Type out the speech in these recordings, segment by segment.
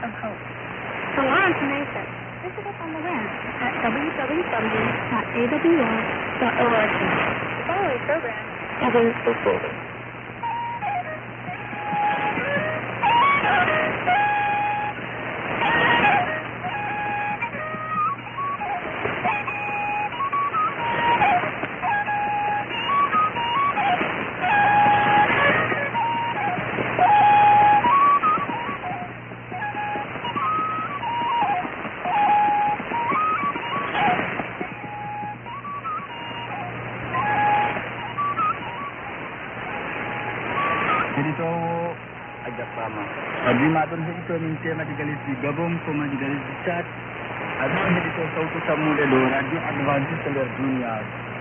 of hope. For more information, visit us on the web at www.awr.org. The following program is recorded. Abima don hedito min tema digalis di Gabon ko ma digalis di Chad adon hedito sautu samude do radio adventiste nder dunia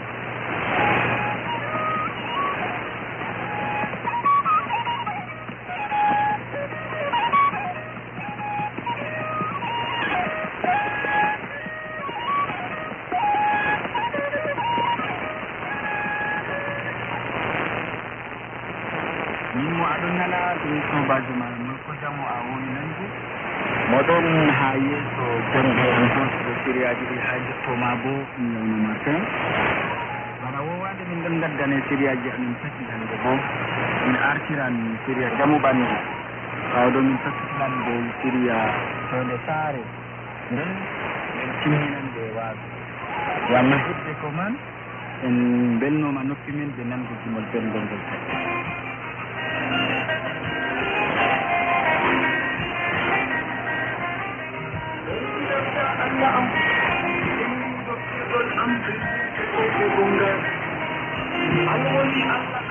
mo adon nana dum so bajuma ko jamu a woni nangu modon haye so jambe en so siriyaji di haje to mabo no matin bana wo wande min dan gaddane siriyaji amin taki hande bo min artiran siriya jamu bandi awdo min taki hande siriya to le sare den timinan de wa yamma hidde ko man en benno ma noppi min be nan ko jimol ben gondol Allah